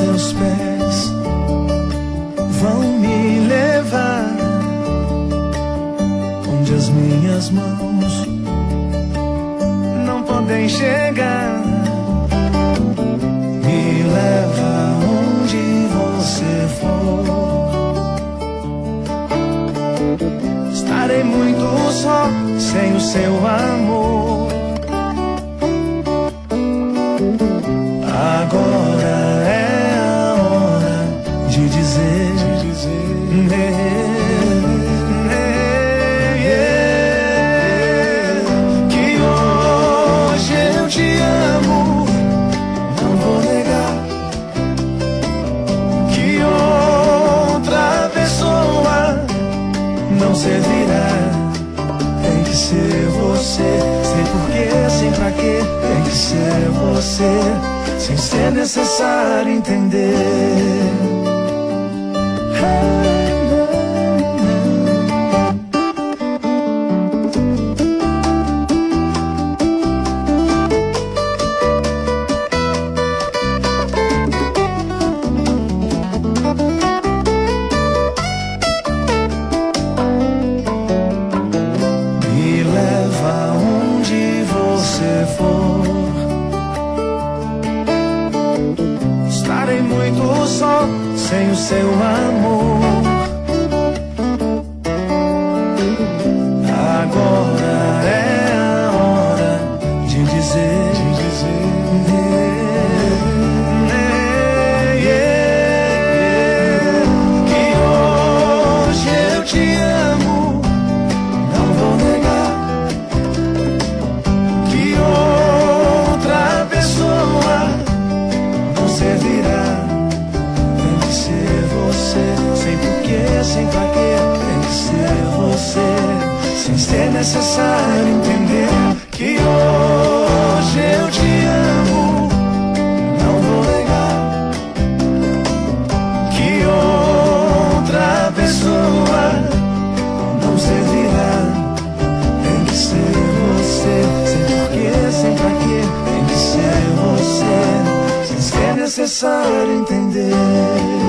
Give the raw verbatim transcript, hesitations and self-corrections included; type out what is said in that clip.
seus pés vão me levar onde as minhas mãos não podem chegar. Me leva onde você for. Estarei muito só sem o seu amor. Agora é a hora de dizer, de dizer é, é, é, que hoje eu te amo, não vou negar. Que outra pessoa não servirá. Tem que ser você, sem porquê, sem pra quê. Tem que ser você, sem ser necessário entender. Me leva onde você for. Estarei muito só sem o seu amor. Agora é a hora de dizer, de dizer é, é, é, que hoje eu te amo, não vou negar. Que outra pessoa não servirá. Tem que ser você, sem porquê, sem pra quê. Tem que ser você, sem ser necessário entender. Que hoje eu te amo, não vou negar. Que outra pessoa não servirá. Tem que ser você, sem porquê, sem pra quê. Tem que ser você, sem ser necessário entender.